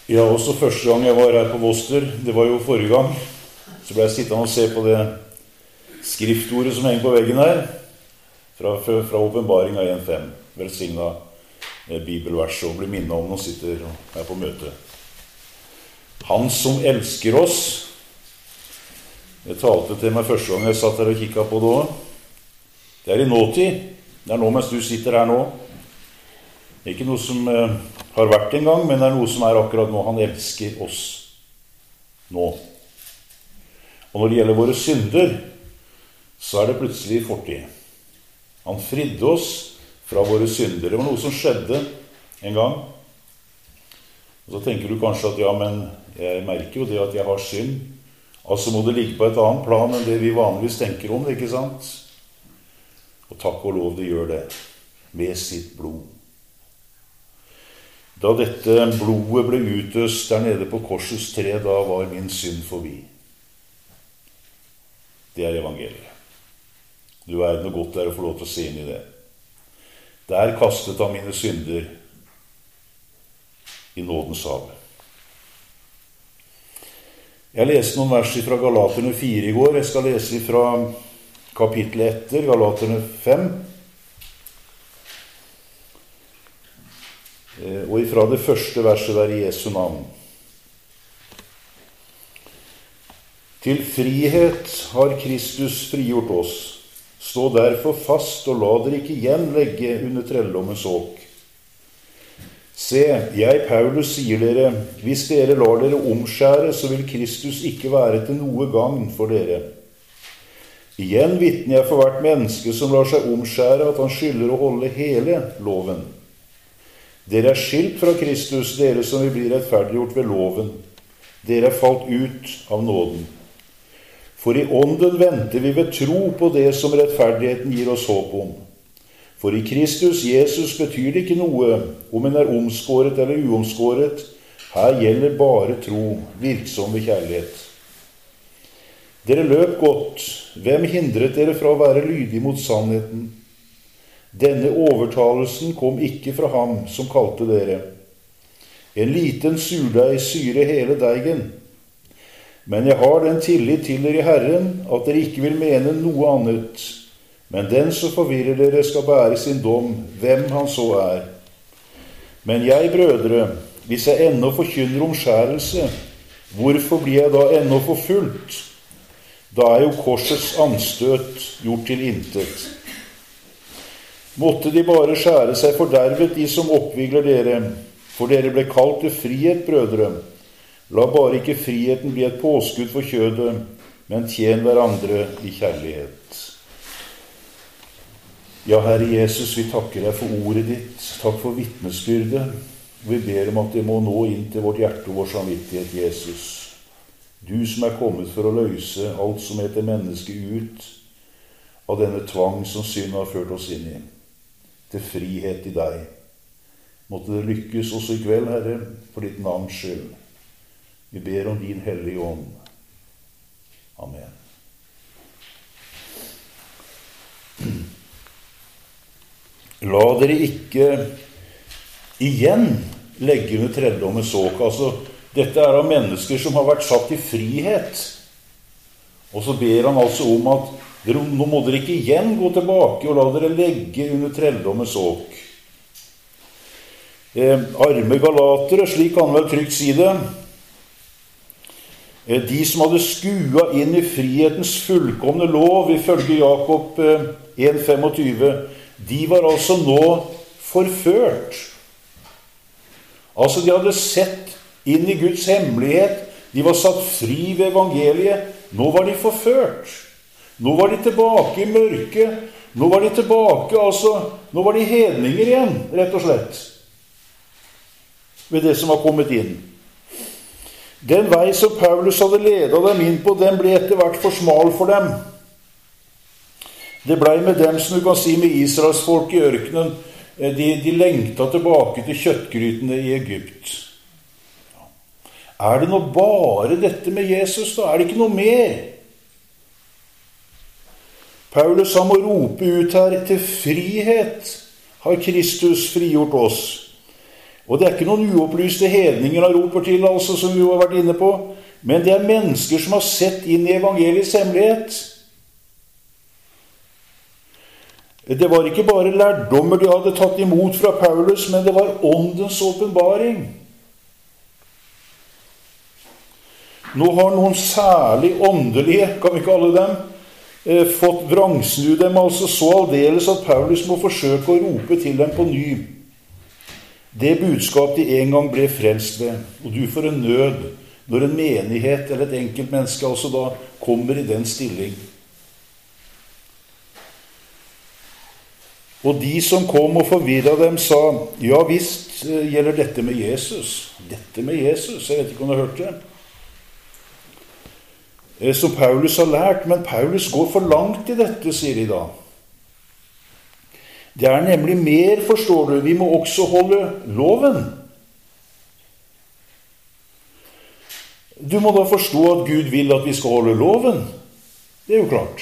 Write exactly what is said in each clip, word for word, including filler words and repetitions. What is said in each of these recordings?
Ja, også første gang jeg var her på Voster, det var jo forrige gang, så ble jeg sittende og se på det skriftordet som henger på veggen her, fra, fra, fra åpenbaring av en fem, velsignet eh, bibelvers, og blir minnet om når han sitter her på møte. Han som elsker oss, det talte til meg første gang jeg satt her og kikket på det også. Det er i nåtid, det er nå mens du sitter her nå. Det er ikke noe som eh, har vært en gang, men det er noe som er akkurat nå. Han elsker oss nå. Og når det gjelder våre synder, så er det plutselig fortid. Han fridde oss fra våre synder. Det var noe som skjedde en gang. Og så tenker du kanskje at ja, men jeg merker jo det at jeg har synd. Altså må det ligge på et annet plan enn det vi vanligvis tenker om det, ikke sant? Og takk og lov det gjør det, med sitt blod. Da dette blodet ble utøst der nede på korsets tre, da var min synd forbi. Det er evangeliet. Du er noe godt der å få lov til å se inn i det. Der kastet han mine synder i nådens hav. Jeg leste noen vers fra Galaterne fire i går. Jeg skal lese fra kapittelet etter, Galaterne fem. Og ifra det første verset der i Jesu navn. Til frihet har Kristus frigjort oss. Stå derfor fast, og la dere ikke igjen legge under trelldommens åk. Se, jeg, Paulus, sier dere, hvis dere lar dere omskjære, så vil Kristus ikke være til noe gagn for dere. Igjen vitner jeg for hvert menneske som lar seg omskjære, at han skylder å holde hele loven. Dere er skilt fra Kristus, dere som vil bli rettferdiggjort ved loven. Dere er falt ut av nåden. For i ånden venter vi ved tro på det som rettferdigheten gir oss håp om. For i Kristus Jesus betyr det ikke noe om en er omskåret eller uomskåret. Her gjelder bare tro, virksom ved kjærlighet. Dere løp godt. Hvem hindret dere fra å være lydige mot sannheten? Denne overtalelsen kom ikke fra ham som kalte dere. En liten surdeig syrer hele deigen. Men jeg har den tillit til dere i Herren, at dere ikke vil mene noe annet. Men den som forvirrer dere skal bære sin dom, hvem han så er. Men jeg, brødre, hvis jeg ennå forkynner omskjærelse, hvorfor blir jeg da ennå forfulgt? Da er jo korsets anstøt gjort til intet. Måtte de bare skjære seg fordervet, de som oppvigler dere, for dere ble kalt til frihet, brødre. La bare ikke friheten bli et påskudd for kjødet, men tjen hverandre i kjærlighet. Ja, Herre Jesus, vi takker deg for ordet ditt. Takk for vitnesbyrdet. Vi ber om at det må nå inn til vårt hjerte og vår samvittighet, Jesus. Du som er kommet for å løse alt som heter menneske ut av denne tvang som synd har ført oss inn i. Til frihet i deg. Måtte det lykkes også i kveld, Herre, for ditt navns skyld. Vi ber om din hellige ånd. Amen. La dere ikke igjen legge under trelldommens åk. Altså, dette er av mennesker som har vært satt i frihet. Og så ber han altså om at dere, nå må dere ikke igjen gå tilbake og la dere legge under trelldommens åk. Eh, arme galatere, slik kan vel trygt si det. Eh, de som hadde skua inn i frihetens fullkomne lov, ifølge Jakob eh, en tjuefem, de var altså nå forført. Altså, de hadde sett inn i Guds hemmelighet. De var satt fri ved evangeliet. Nå var de forført. Nå var de tilbake i mørket. Nå var de tilbake, altså, nå var de hedninger igjen, rett og slett. Ved det som var kommet inn. Den vei som Paulus hadde ledet dem inn på, den ble etter hvert for smal for dem. Det ble med dem, som du kan si, med Israels folk i ørkenen. De, de lengta tilbake til kjøttgrytene i Egypt. Er det nå bare dette med Jesus da? Er det ikke noe mer? Paulus han må rope ut her, til frihet har Kristus frigjort oss. Og det er ikke noen uopplyste hedninger han roper til, altså, som vi jo har vært inne på, men det er mennesker som har sett inn i evangeliets hemmelighet. Det var ikke bare lærdommer de hadde tatt imot fra Paulus, men det var åndens åpenbaring. Nå har noen særlig åndelige, kan vi kalle dem, eh, fått vrangsnu dem, altså så aldeles at Paulus må forsøke å rope til dem på ny. Det budskap de en gang ble frelst ved, og du får en nød når en menighet eller et enkelt menneske altså da kommer i den stilling. Og de som kom og forvirret dem sa, ja visst gjelder dette med Jesus. Dette med Jesus, jeg vet ikke om du har hørt det. Som Paulus har lært, men Paulus går for langt i dette, sier de da. Det er nemlig mer, forstår du, vi må også holde loven. Du må da forstå at Gud vil at vi skal holde loven. Det er jo klart.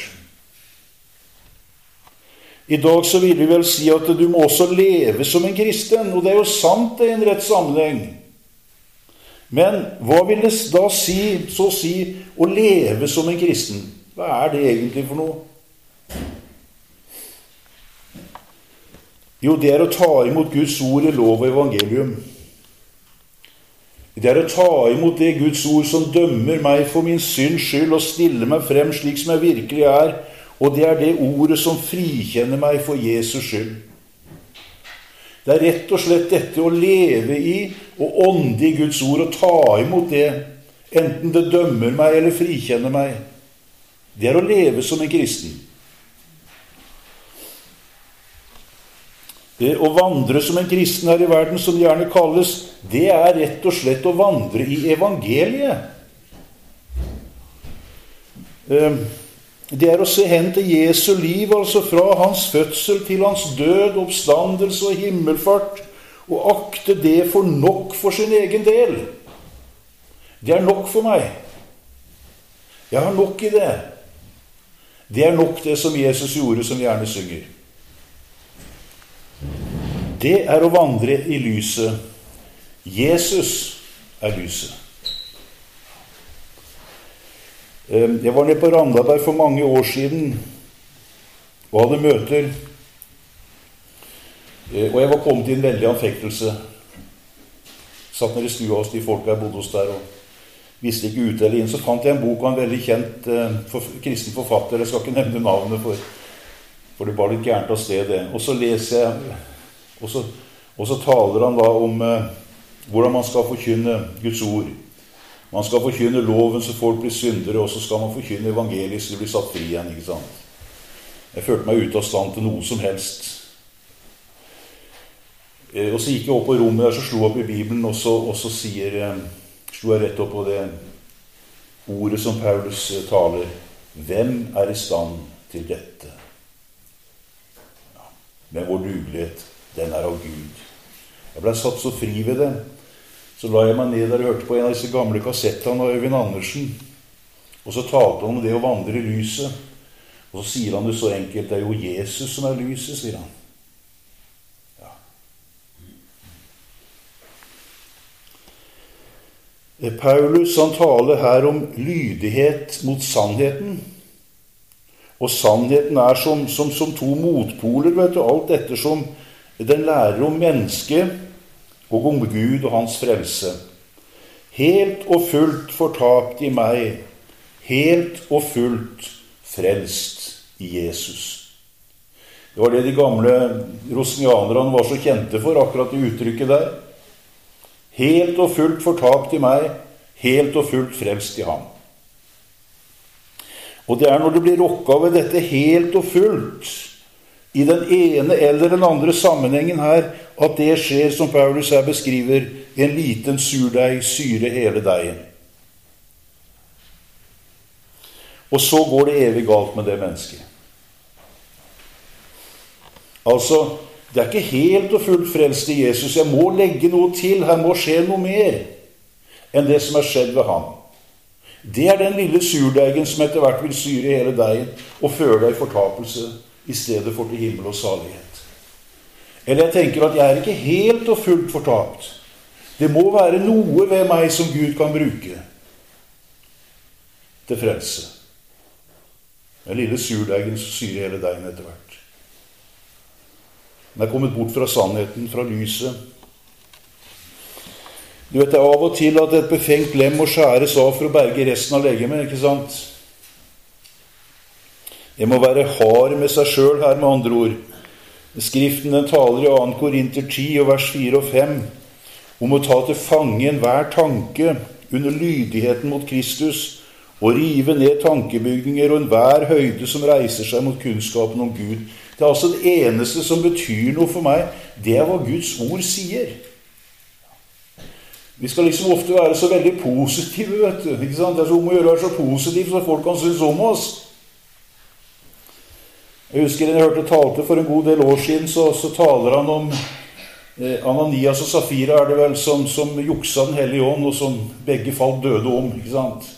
I dag så vil vi vel si at du må også leve som en kristen, og det er jo sant det i en rett sammenheng. Men hva vil det da si, så si, å leve som en kristen? Hva er det egentlig for noe? Jo, det er å ta imot Guds ord i lov og evangelium. Det er å ta imot det Guds ord som dømmer meg for min synds skyld og stiller meg frem slik som jeg virkelig er, og det er det ordet som frikjenner meg for Jesus skyld. Det er rett og slett dette å leve i og ånde i Guds ord og ta imot det, enten det dømmer meg eller frikjenner meg. Det er å leve som en kristen. Det å vandre som en kristen her i verden, som det gjerne kalles, det er rett og slett å vandre i evangeliet. Det er å se hen til Jesu liv, altså fra hans fødsel til hans død, oppstandelse og himmelfart, og akte det for nok for sin egen del. Det er nok for meg. Jeg har nok i det. Det er nok det som Jesus gjorde, som vi gjerne synger. Det er å vandre i lyset. Jesus er lyset. Jeg var nede på Randaberg for mange år siden og hadde møter. Og jeg var kommet i en veldig anfektelse. Satt nede i stua hos de folk jeg bodde hos der og visste ikke ut eller inn. Så fant jeg en bok av en veldig kjent for, kristen forfatter. Jeg skal ikke nevne navnet for, for det var litt gærent av sted det. Og så leser jeg, og så, og så taler han da om eh, hvordan man skal forkynne Guds ord. Man skal forkynne loven så folk blir syndere, og så skal man forkynne evangeliet så de blir satt fri igjen, ikke sant? Jeg følte meg ute av stand til noe som helst. Eh, og så gikk jeg opp på rommet der, så slo jeg opp i Bibelen, og så, og så sier, eh, slo jeg rett opp på det ordet som Paulus eh, taler. Hvem er i stand til dette? Ja, med vår dugelighet, den er av Gud. Jeg ble satt så fri ved det. Så la jeg meg ned der og hørte på en av disse gamle kassettene av Øyvind Andersen. Og så talte han om det å vandre i lyset. Og så sier han det så enkelt, det er jo Jesus som er lyset, sier han. Ja. Paulus, han taler her om lydighet mot sannheten. Og sannheten er som, som, som to motpoler, vet du, alt dette som den lærer om mennesket og om Gud og hans frelse. Helt og fullt fortapt i meg, helt og fullt frelst i Jesus. Det var det de gamle rosnianerne var så kjente for, akkurat det uttrykket der. Helt og fullt fortapt i meg, helt og fullt frelst i ham. Og det er når det blir rokka ved dette helt og fullt, i den ene eller den andre sammenhengen her, at det skjer, som Paulus her beskriver, en liten surdeig syre hele deigen. Og så går det evig galt med det mennesket. Altså, det er ikke helt og fullt frelst i Jesus. Jeg må legge noe til, her må skje noe mer enn det som er skjedd ved ham. Det er den lille surdeigen som etter hvert vil syre hele deigen og føre deg i fortapelse i stedet for til himmel og salighet. Eller jeg tenker at jeg er ikke helt og fullt fortapt. Det må være noe ved meg som Gud kan bruke til frelse. Den lille surdeigen som syrer hele deigen etter hvert. Den er kommet bort fra sannheten, fra lyset. Du vet, det er av og til at et befengt lem må skjæres av for å berge resten av legemet, ikke sant? Det må være hard med seg selv her, med andre ord. Skriften den taler i andre Korinter ti og vers fire og fem om å ta til fange enhver tanke under lydigheten mot Kristus og rive ned tankebygninger og enhver høyde som reiser seg mot kunnskapen om Gud. Det er altså det eneste som betyr noe for meg, det er hva Guds ord sier. Vi skal liksom ofte være så veldig positive, vet du. Ikke sant? Det er så om å gjøre å være så positiv så folk kan synes om oss. Jeg husker jeg hørte talte for en god del år siden, så, så taler han om eh, Ananias og Safira er det vel, som, som juksa den hellige ånd, og som begge falt døde om, ikke sant?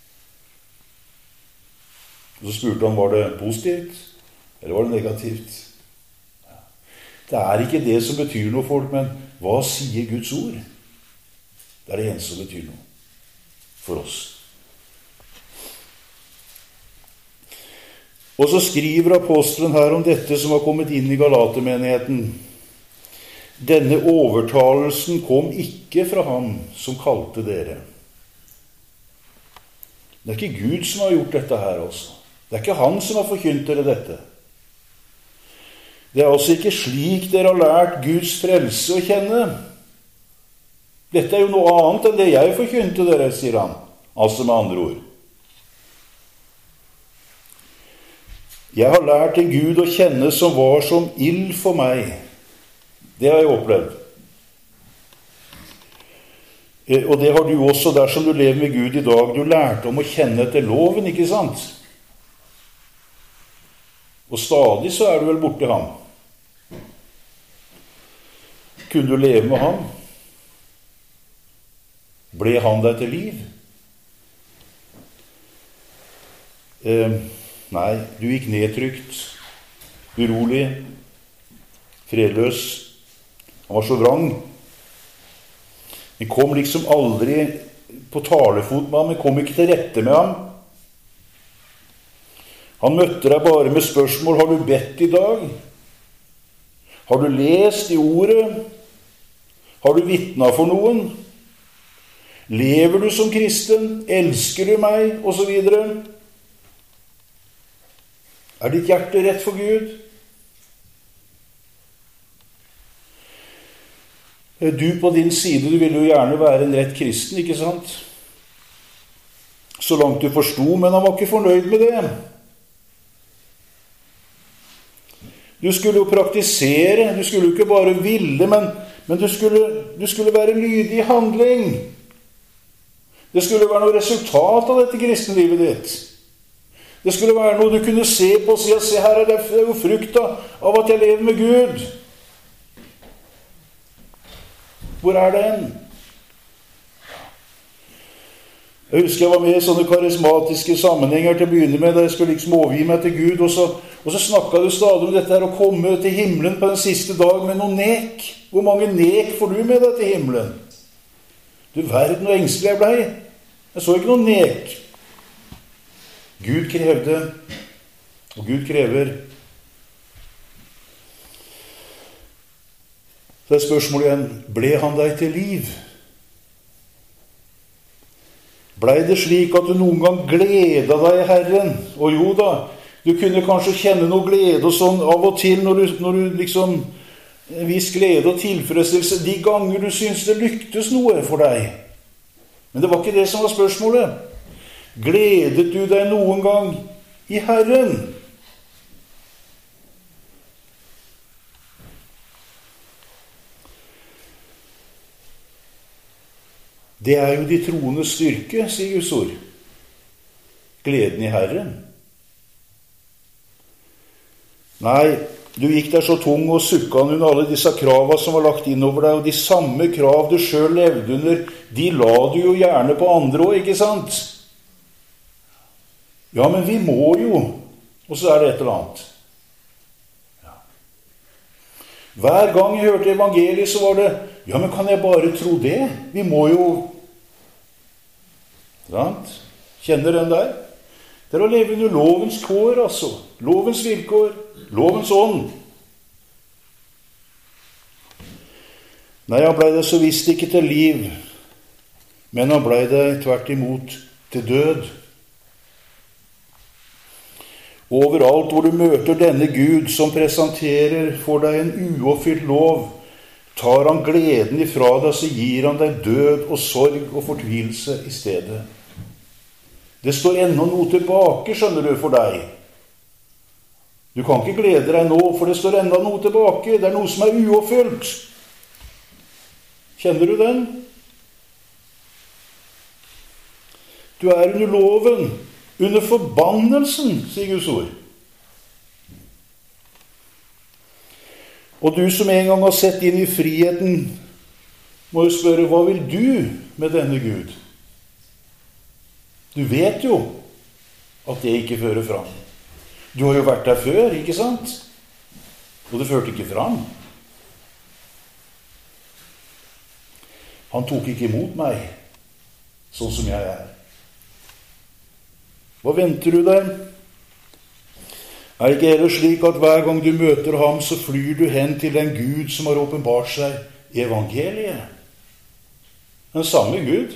Og så spurte han, var det positivt, eller var det negativt? Det er ikke det som betyr noe, folk, men hva sier Guds ord? Det er det eneste som betyr noe for oss. Og så skriver apostelen her om dette som har kommet inn i Galatermenigheten. Denne overtalelsen kom ikke fra ham som kalte dere. Det er ikke Gud som har gjort dette her også. Det er ikke han som har forkynt dere dette. Det er altså ikke slik dere har lært Guds frelse å kjenne. Dette er jo noe annet enn det jeg forkynte dere, sier han. Altså med andre ord. Jeg har lært en Gud å kjenne som var som ild for meg. Det har jeg opplevd. Og det har du også dersom du lever med Gud i dag. Du lærte om å kjenne etter loven, ikke sant? Og stadig så er du vel borte ham. Kunne du leve med ham? Ble han deg til liv? Eh, nei, du gikk nedtrykt, urolig, fredløs. Han var så vrang. Han kom liksom aldri på talefot med ham, han kom ikke til rette med ham. Han møtte deg bare med spørsmål, har du bedt i dag? Har du lest i ordet? Har du vitnet for noen? Lever du som kristen? Elsker du meg? Og så videre. Er ditt hjerte rett for Gud? Du på din side, du vil jo gjerne være en rett kristen, ikke sant? Så langt du forstod, men han var ikke fornøyd med det. Du skulle jo praktisere, du skulle jo ikke bare ville, men, men du, skulle, du skulle være lydig i handling. Det skulle være noe resultat av dette kristenlivet ditt. Det skulle være noe du kunne se på og si, se her er det jo frukta av at jeg lever med Gud. Hvor er den? Jeg husker jeg var med i sånne karismatiske sammenhenger til å begynne med, da jeg skulle liksom overgi meg til Gud, og så, og så snakket du stadig om dette her, å komme til himmelen på den siste dag med noen nek. Hvor mange nek får du med deg til himmelen? Du verden og engstelig jeg ble. Jeg så ikke noen nek. Gud krevde, og Gud krever. Så er spørsmålet igjen, ble han deg til liv? Blei det slik at du noen gang gledet deg i Herren? Og jo da, du kunne kanskje kjenne noe glede og sånn av og til når du, når du liksom vis glede og tilfredsstillelse de ganger du syns det lyktes noe for deg. Men det var ikke det som var spørsmålet. Gledet du deg noen gang i Herren? Det er jo de troendes styrke, sier Guds ord. Gleden i Herren. Nei, du gikk der så tung og sukka under alle disse kravene som var lagt inn over deg, og de samme krav du selv levde under, de la du jo gjerne på andre også, ikke sant? Ja, men vi må jo, og så er det et eller annet. Ja. Hver gang jeg hørte evangeliet, så var det, ja, men kan jeg bare tro det? Vi må jo, sant? Kjenner den der? Det er å leve under lovens kår, altså. Lovens vilkår, lovens ånd. Nei, han ble det så visst ikke til liv, men han ble det tvert imot til død. Overalt hvor du møter denne Gud som presenterer for deg en uoppfylt lov, tar han gleden ifra deg, så gir han deg død og sorg og fortvilelse i stedet. Det står ennå noe tilbake, skjønner du, for deg. Du kan ikke glede deg nå, for det står ennå noe tilbake. Det er noe som er uoppfylt. Kjenner du den? Du er under loven, under forbannelsen, sier Guds ord. Og du som en gang har sett inn i friheten, må jo spørre, hva vil du med denne Gud? Du vet jo at det ikke fører fram. Du har jo vært der før, ikke sant? Og det førte ikke fram. Han tok ikke imot meg, sånn som jeg er. Hva venter du deg? Er det ikke heller slik at hver gang du møter ham, så flyr du hen til den Gud som har åpenbart seg i evangeliet? Den samme Gud.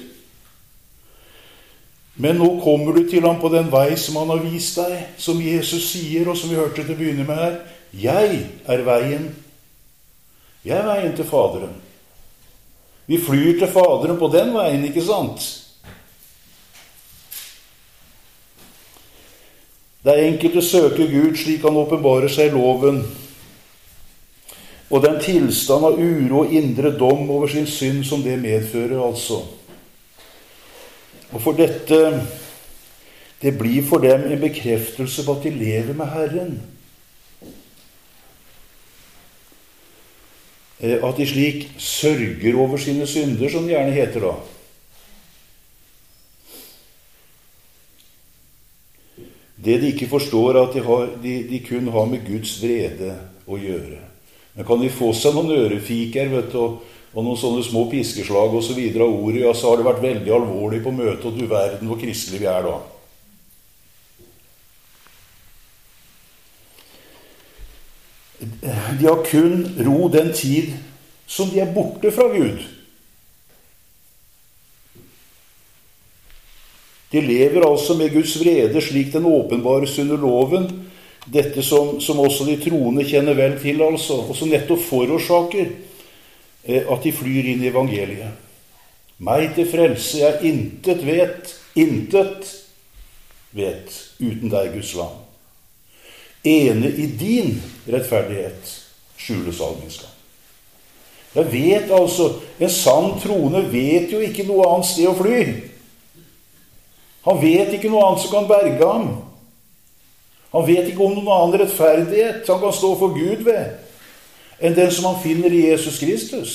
Men nå kommer du til ham på den vei som han har vist deg, som Jesus sier, og som vi hørte til å begynne med her. Jeg er veien. Jeg er veien til Faderen. Vi flyr til Faderen på den veien, ikke sant? Det er enkelt å søke Gud slik han åpenbarer seg i loven, og den tilstand av uro og indre dom over sin synd som det medfører, altså. Og for dette, det blir for dem en bekreftelse på at de lever med Herren. At de slik sørger over sine synder, som det gjerne heter da. Det de ikke forstår, at de, har, de, de kun har med Guds vrede å gjøre. Men kan de få seg noen ørefiker, vet du, og og noen sånne små piskeslag og så videre av ordet, ja, så har det vært veldig alvorlig på møtet, og du verden hvor kristelig vi er da. De har kun ro den tid som de er borte fra Gud. De lever altså med Guds vrede slik den åpenbares under loven, dette som, som også de troende kjenner vel til, altså, og som nettopp forårsaker at de flyr inn i evangeliet. Meg til frelse jeg intet vet, intet vet uten deg, Guds lam. Ene i din rettferdighet skjules all min skam. Jeg vet altså, en sann troende vet jo ikke noe annet sted å fly. Han vet ikke noe annet som kan berge ham. Han vet ikke om noen annen rettferdighet han kan stå for Gud ved, enn den som han finner i Jesus Kristus.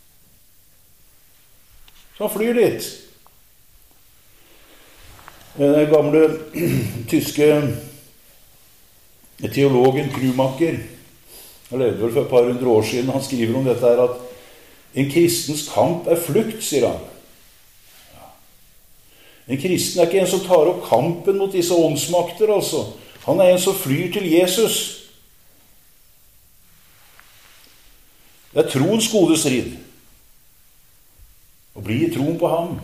Så han flyr dit. Den gamle tyske teologen Krumaker, han levde vel for et par hundre år siden, han skriver om dette her, at en kristens kamp er flukt, sier han. En kristen er ikke en som tar opp kampen mot disse åndsmakter, altså. Han er en som flyr til Jesus. Det er troens gode strid. Å bli i troen på ham,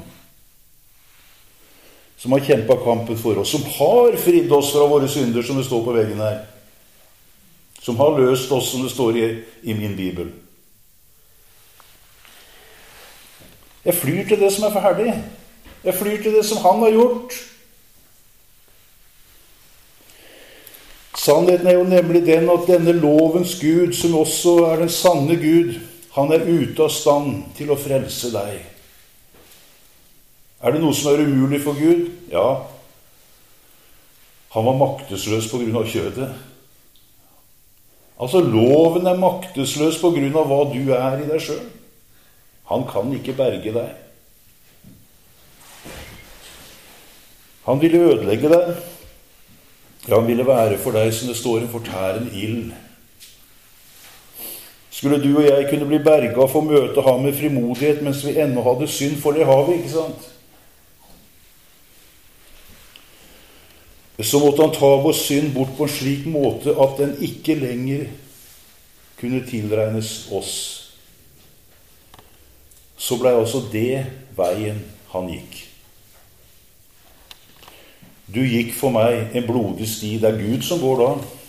som har kjempet kampen for oss, som har fridd oss fra våre synder, som det står på veggen her, som har løst oss, som det står i, i min Bibel. Jeg flyr til det som er ferdig. Jeg flyr til det som han har gjort. Sannheten er jo nemlig den at denne lovens Gud, som også er den sanne Gud, han er ute av stand til å frelse deg. Er det noe som er umulig for Gud? Ja. Han var maktesløs på grunn av kjødet. Altså, loven er maktesløs på grunn av hva du er i deg selv. Han kan ikke berge deg. Han ville ødelegge deg. Ja, han ville være for deg som det står en fortærende ild. skulle du og jeg kunne bli berget for å møte ham med frimodighet mens vi ennå hadde synd, for det har vi, ikke sant? Så måtte han ta vår synd bort på en slik måte at den ikke lenger kunne tilregnes oss. Så ble altså det veien han gikk. Du gikk for meg en blodig sti. Det er Gud som går da.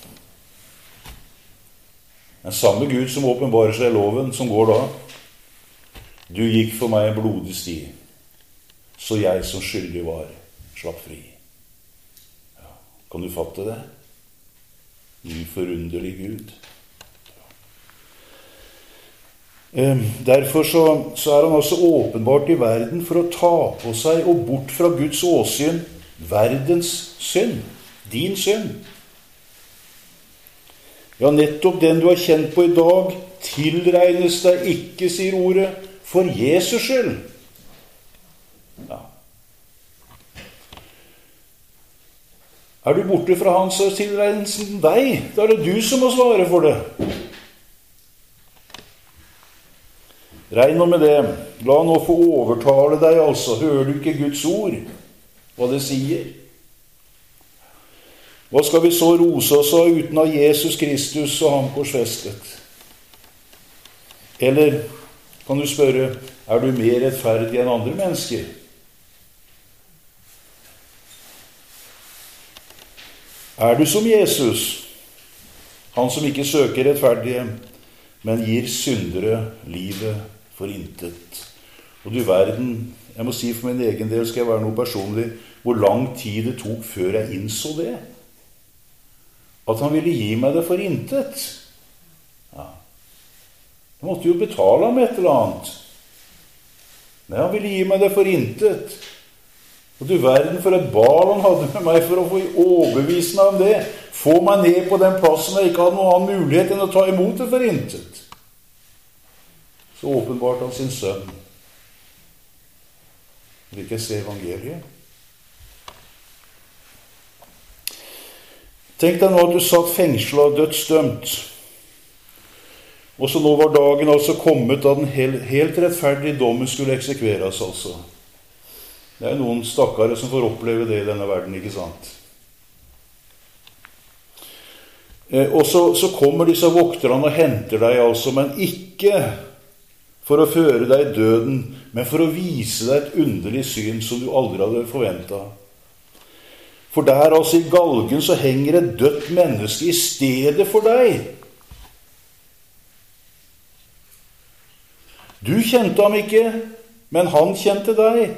Den samme Gud som åpenbarer seg i loven, som går da. Du gikk for meg en blodig sti, så jeg som skyldig var, slapp fri. Ja, kan du fatte det? Du forunderlig Gud. Derfor så, så er han altså åpenbart i verden for å ta på seg og bort fra Guds åsyn verdens synd, din synd. Ja, nettopp den du har kjent på i dag, tilregnes deg ikke, sier ordet, for Jesus skyld. Ja. Er du borte fra han, så tilregnes den deg. Da er det du som må svare for det. Regn nå med det. La nå få overtale deg, altså. Hører du ikke Guds ord, hva det sier? Hva skal vi så rose oss av uten av Jesus Kristus og ham korsfestet? Eller kan du spørre, er du mer rettferdig enn andre mennesker? Er du som Jesus, han som ikke søker rettferdige, men gir syndere livet for intet? Og du verden, jeg må si for min egen del, skal jeg være noe personlig, hvor lang tid det tok før jeg innså det. At han ville gi meg det for intet. Ja. Jeg måtte jo betale ham et eller annet. Men han ville gi meg det for intet. Og du verden for et bal han hadde med meg for å få overbevise meg om det. Få meg ned på den plassen jeg ikke hadde noen annen mulighet enn å ta imot det for intet. Så åpenbart han sin sønn. Vil ikke se evangeliet? Tenk deg nå at du satt fengslet og dødsdømt. Og så nå var dagen altså kommet da den helt, helt rettferdige dommen skulle eksekveres, altså. Det er noen stakkare som får oppleve det i denne verden, ikke sant? Eh, og så, så kommer disse vokterne og henter deg, altså, men ikke for å føre deg i døden, men for å vise deg et underlig syn som du aldri hadde forventet. For der altså i galgen så henger et dødt menneske i stedet for deg. Du kjente ham ikke, men han kjente deg.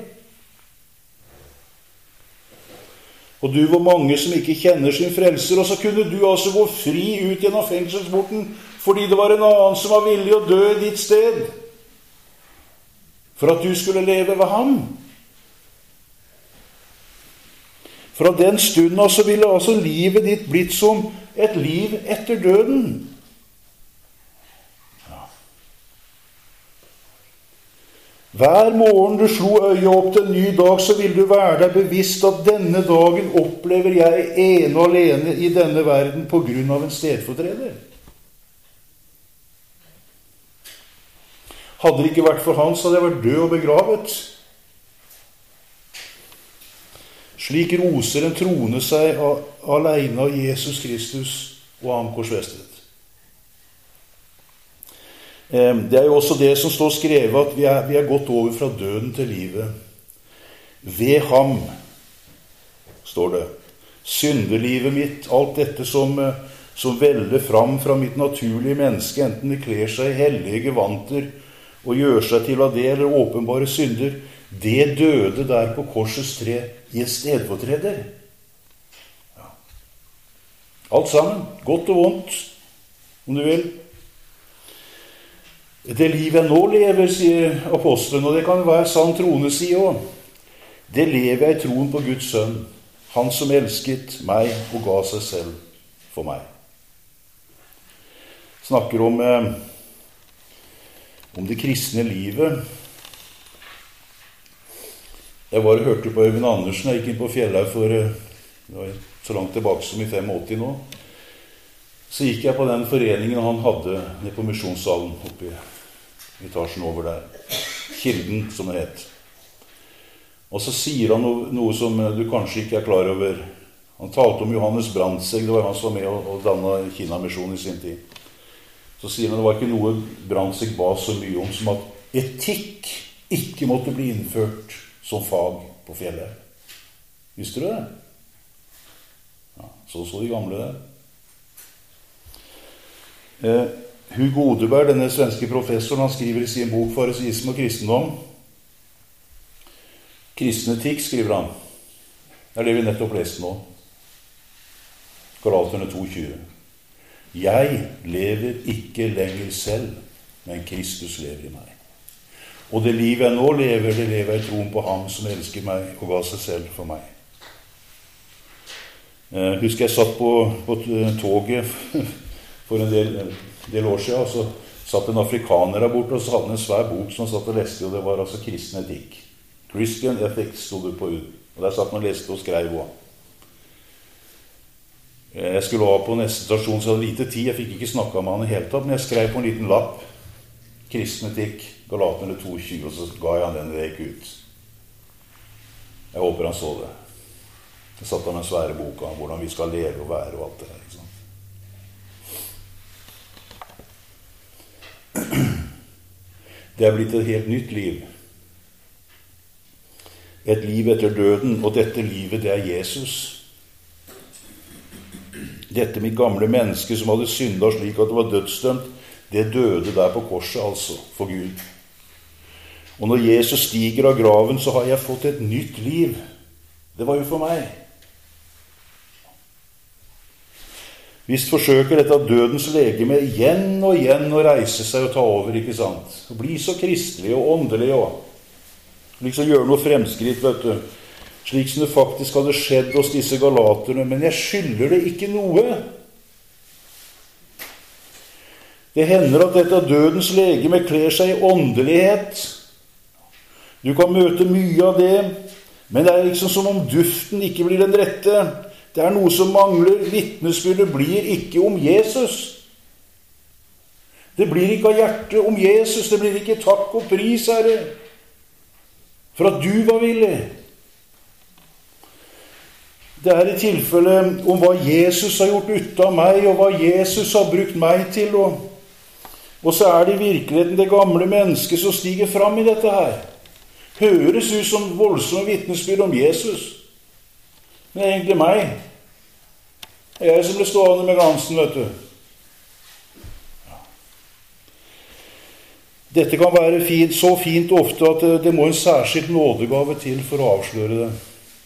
Og du var mange som ikke kjenner sin frelser, og så kunne du altså gå fri ut gjennom fengselsporten, fordi det var en annen som var villig å dø i ditt sted, for at du skulle leve ved ham. Fra den stunden altså ville altså livet ditt blitt som et liv etter døden. Ja. Hver morgen du slo øyet opp til en ny dag, så vil du være deg bevisst at denne dagen opplever jeg ene og alene i denne verden på grunn av en stedfortreder. Hadde det ikke vært for han, så hadde jeg vært død og begravet. Slik roser en troende seg alene av Jesus Kristus og ham korsfestet. Det er jo også det som står skrevet, at vi er, vi er gått over fra døden til livet. Ved ham, står det, syndelivet mitt, alt dette som, som veller fram fra mitt naturlige menneske, enten det kler seg i hellige vanter og gjør seg til av det, eller åpenbare synder, det døde der på korsets tre i et stedfortreder. Ja. Alt sammen, godt og vondt, om du vil. Det livet jeg nå lever, sier apostelen, og det kan være sann troende si også. Det lever jeg i troen på Guds sønn, han som elsket meg og ga seg selv for meg. Snakker om, eh, om det kristne livet. Jeg var og hørte på Øyvind Andersen. Jeg gikk inn på Fjellhaug for det var så langt tilbake som i åttifem nå. Så gikk jeg på den foreningen han hadde nede på misjonssalen oppe i etasjen over der. Kilden, som det het. Og så sier han noe, noe som du kanskje ikke er klar over. Han talte om Johannes Brandtzæg, det var han som var med og, og dannet Kina-misjonen i sin tid. Så sier han det var ikke noe Brandtzæg ba så mye om som at etikk ikke måtte bli innført som fag på fjellet. Visste du det? Ja, så så de gamle der. Eh, Hugo Odeberg, denne svenske professoren, han skriver i sin bok Farisisme og kristendom. Kristen etikk, skriver han. Det er det vi nettopp leste nå. Galaterne to tjue. Jeg lever ikke lenger selv, men Kristus lever i meg. Og det livet jeg nå lever, det lever jeg i troen på ham som elsker meg og ga seg selv for meg. Eh, husker jeg satt på, på toget for en del, del år siden, og så satt en afrikaner der borte, og så hadde han en svær bok som han satt og leste, og det var altså kristen etikk. Christian Ethics stod det på U. Og der satt han og leste og skrev også. Jeg skulle ha på neste stasjon, så jeg hadde lite tid. Jeg fikk ikke snakket med han i hele tatt, men jeg skrev på en liten lapp kristen etikk, Galaterne to tjue, og så ga jeg han den og gikk ut. Jeg håper han så det. Jeg satt han en svære boka om hvordan vi skal leve og være og alt det her, ikke sant? Det er blitt et helt nytt liv. Et liv etter døden, og dette livet, det er Jesus. Dette mitt gamle menneske som hadde syndet slik at det var dødsdømt, det døde der på korset, altså, for Gud. Og når Jesus stiger av graven, så har jeg fått et nytt liv. Det var jo for meg. Visst forsøker dette dødens legeme igjen og igjen å reise seg og ta over, ikke sant? Og bli så kristelig og åndelig og liksom gjøre noe fremskritt, vet du. Slik som det faktisk hadde skjedd hos disse galaterne. Men jeg skylder det ikke noe. Det hender at dette dødens legeme kler seg i åndelighet. Du kan møte mye av det, men det er liksom som om duften ikke blir den rette. Det er noe som mangler. Vitnesbyrdet blir ikke om Jesus. Det blir ikke av hjertet om Jesus. Det blir ikke takk og pris, Herre, for at du var villig. Det er i tilfelle om hva Jesus har gjort ut av meg, og hva Jesus har brukt meg til. Og, og så er det i virkeligheten det gamle mennesket som stiger fram i dette her. Høres ut som voldsomme vitnesbyrd om Jesus. Men det er egentlig meg. Det er jeg som blir stående med glansen, vet du. Dette kan være fint, så fint ofte at det må en særskilt nådegave til for å avsløre det.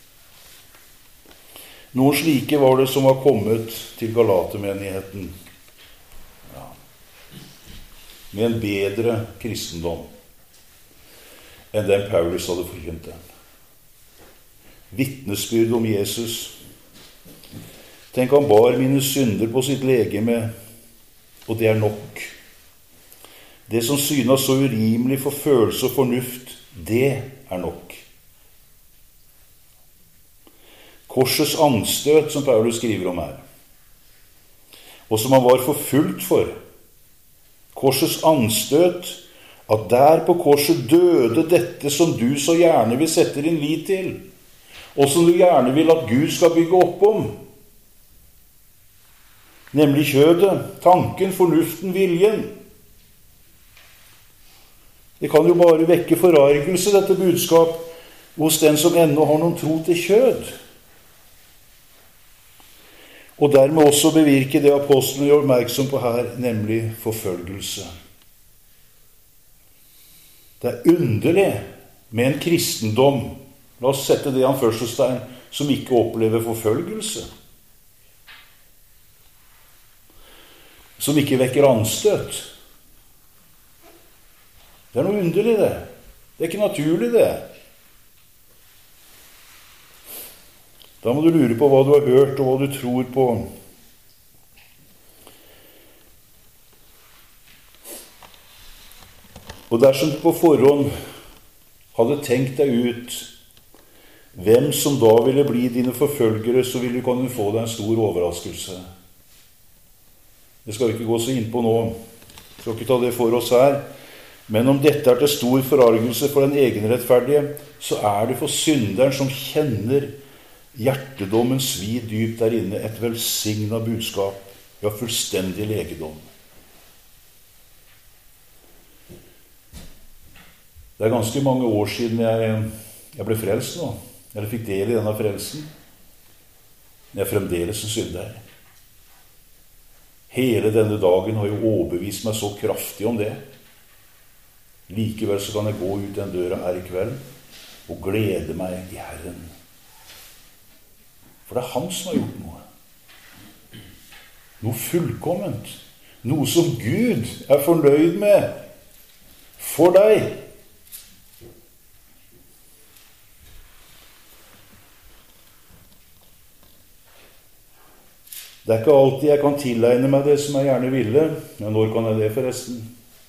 Noen slike var det som var kommet til Galatermenigheten, ja, med en bedre kristendom enn den Paulus hadde forkynt den. Vitnesbyrd om Jesus. Tenk, han bar mine synder på sitt legeme, og det er nok. Det som synes så urimelig for følelse og fornuft, det er nok. Korsets anstøt, som Paulus skriver om her, og som han var forfulgt for. Korsets anstøt, at der på korset døde dette som du så gjerne vil sette din lit til, og som du gjerne vil at Gud skal bygge opp om. Nemlig kjødet, tanken, fornuften, viljen. Det kan jo bare vekke forargelse, dette budskap, hos den som ennå har noen tro til kjød. Og dermed også bevirke det apostelen gjør oppmerksom på her, nemlig forfølgelse. Det er underlig med en kristendom, la oss sette det i anførselstegn, som ikke opplever forfølgelse. Som ikke vekker anstøt. Det er noe underlig, det. Det er ikke naturlig, det. Da må du lure på hva du har hørt, og hva du tror på. Og dersom du på forhånd hadde tenkt deg ut hvem som da ville bli dine forfølgere, så ville du kunne få deg en stor overraskelse. Det skal vi ikke gå så inn på nå. Vi skal ikke ta det for oss her. Men om dette er til stor forargelse for den egenrettferdige, så er det for synderen som kjenner hjertedommen svi dypt der inne, et velsignet budskap, ja, fullstendig legedom. Det er ganske mange år siden jeg, jeg ble frelst nå, eller fikk del i denne frelsen. Men jeg er fremdeles en synder. Hele denne dagen har jo overbevist meg så kraftig om det. Likevel så kan jeg gå ut den døra her i kveld og glede meg i Herren. For det er Han som har gjort noe. Noe fullkomment. Noe som Gud er fornøyd med for deg. Det er ikke alltid jeg kan tilegne meg det som jeg gjerne ville. Men når kan jeg det forresten?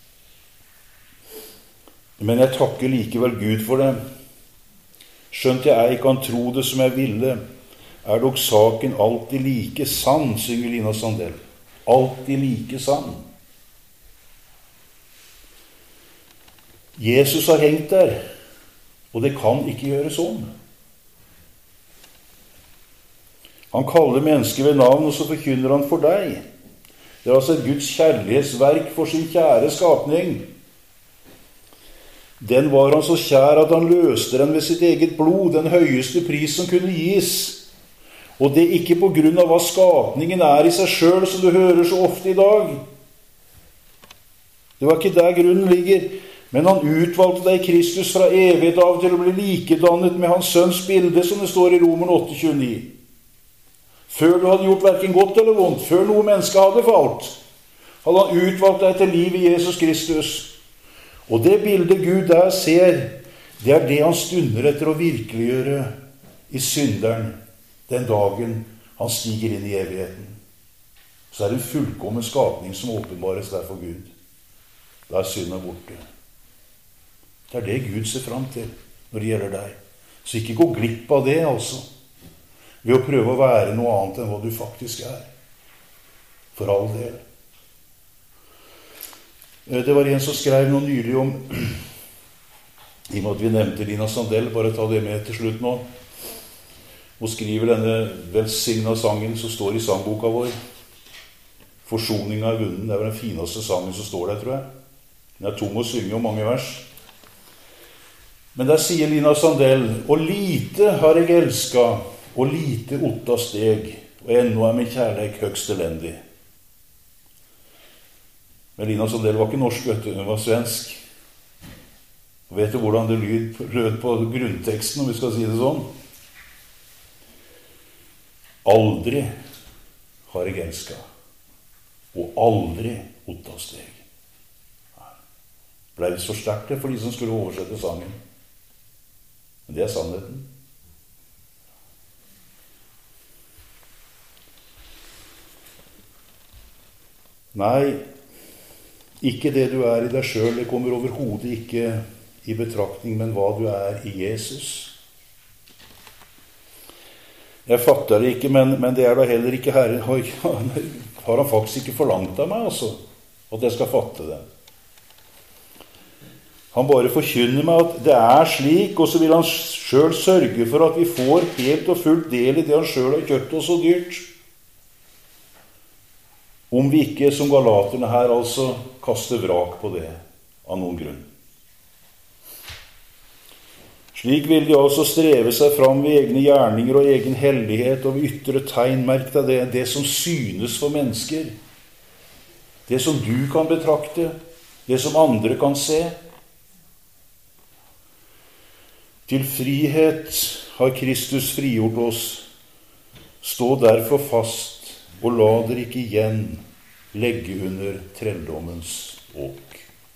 Men jeg takker likevel Gud for det. Skjønt jeg ei kan tro det som jeg ville, er dog saken alltid like sann, synger Lina Sandell. Alltid like sann. Jesus har hengt der, og det kan ikke gjøres om. Han kaller mennesker ved navn, og så forkynner han for deg. Det er altså et Guds kjærlighetsverk for sin kjære skapning. Den var han så kjær at han løste den ved sitt eget blod, den høyeste pris som kunne gis. Og det ikke på grunn av hva skapningen er i seg selv, som du hører så ofte i dag. Det var ikke der grunnen ligger, men han utvalgte deg i Kristus fra evighet av til å bli likedannet med hans sønns bilde, som det står i Romerne åtte tjueni. Før du hadde gjort hverken godt eller vondt, før noe menneske hadde falt, hadde han utvalgt deg til liv i Jesus Kristus. Og det bildet Gud der ser, det er det han stunder etter å virkeliggjøre i synderen den dagen han stiger inn i evigheten. Så er det en fullkommen skapning som åpenbares der for Gud. Da er synden borte. Det er det Gud ser fram til når det gjelder deg. Så ikke gå glipp av det, altså, ved å prøve å være noe annet enn hva du faktisk er. For all del. Det var en som skrev noe nylig om, i og med at vi nevnte Lina Sandell, bare ta det med til slutt nå. Hun skriver denne velsigna sangen som står i sangboka vår. Forsoningen er vunnen. Det er den fineste sangen som står der, tror jeg. Den er tung å synge og mange vers. Men der sier Lina Sandell: «Og lite har jeg elsket, og lite otta steg, og ennå er min kjærleik høgst elendig.» Men Lina Sandell var ikke norsk, vet du, hun var svensk. Og vet du hvordan det lød på grunnteksten, om vi skal si det sånn? Aldri har jeg elsket, og aldri otta steg. Ble det så sterkt det for de som skulle oversette sangen? Men det er sannheten. Nei, ikke det du er i deg selv, det kommer overhodet ikke i betraktning, men hva du er i Jesus. Jeg fatter det ikke, men, men det er da heller ikke Herren. Har han faktisk ikke forlangt av meg, altså, at jeg skal fatte det. Han bare forkynner meg at det er slik, og så vil han selv sørge for at vi får helt og fullt del i det han selv har kjøpt oss så dyrt. Om vi ikke, som galaterne her, altså kaster vrak på det av noen grunn. Slik vil de altså streve seg fram ved egne gjerninger og egen hellighet og ved ytre tegn. Merk deg det, det som synes for mennesker. Det som du kan betrakte, det som andre kan se. Til frihet har Kristus frigjort oss. Stå derfor fast, og la dere ikke igjen legge under trelldommens åk.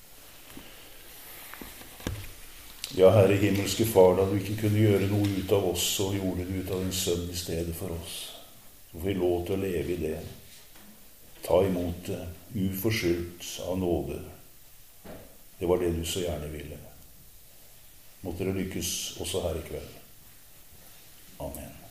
Ja, Herre himmelske Far, da du ikke kunne gjøre noe ut av oss, så gjorde du ut av din sønn i stedet for oss. Så får vi lov til å leve i det. Ta imot det, uforskyldt av nåde. Det var det du så gjerne ville. Måtte det lykkes også her i kveld. Amen.